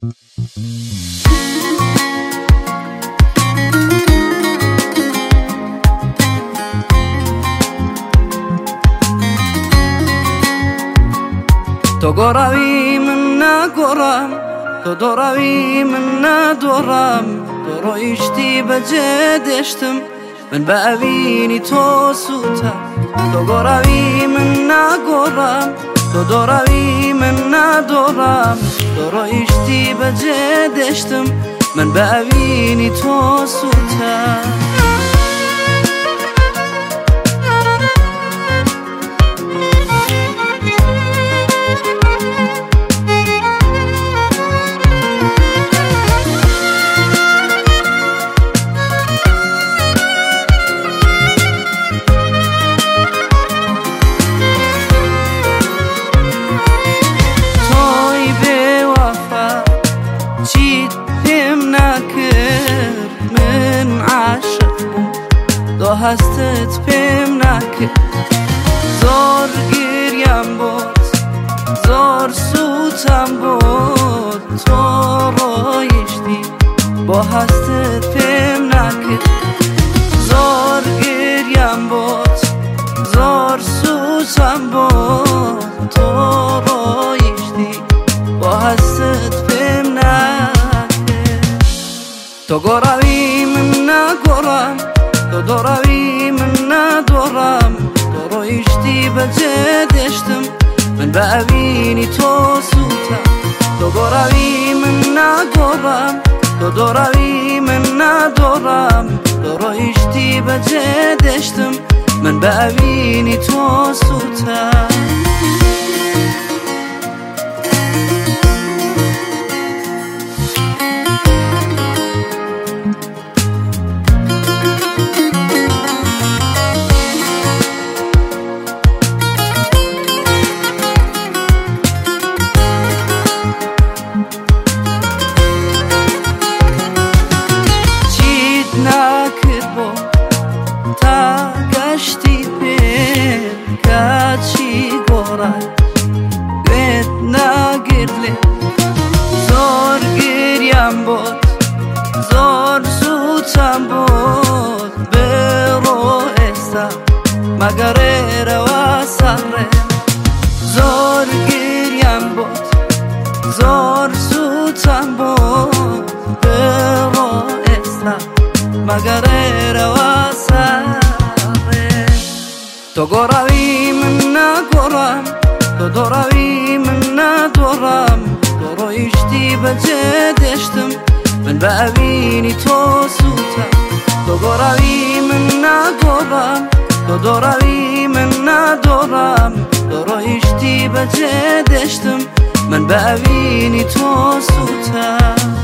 تو گروی من نگرم، تو دروی من ندارم. تو رو ایشتی به جدشتم، من به اوینی تو سوتم. تو گروی من نگرم، تو دروی من ندارم. تو رو ایشتی به جدشتم، من به اوینی تو سوتم. من عاشق دو هستت پیم نکرد. زار گریم بود، زار سوتم بود. تو رو یشتی با هستت پیم نکرد. زار گریم بود، زار سوتم بود. تو رو یشتی با هستت پیم نکرد. تو گروی من نگرم، تو دروی من ندارم. تو رو ایشتی به جدشتم، من به اوینی تو سوتم. تو گروی من نگرم، تو دروی من ندارم. تو رو ایشتی به جدشتم، من به اوینی تو سوتم. نکرد با تا گشتی پیم کچی گرای گوید نگردلی. زار گریم بود، زار سوتم بود. برو استا مگر روا سره. زار گریم بود، زار سوتم بود. برو استا مگر روا سره. تو گروی من نگرم، تو دروی من ندارم. تو رو ایشتی به جدشتم، من به اوینی تو سوتم. تو گروی من نگرم، تو دروی من ندارم. تو رو ایشتی به جدشتم، من به اوینی تو سوتم.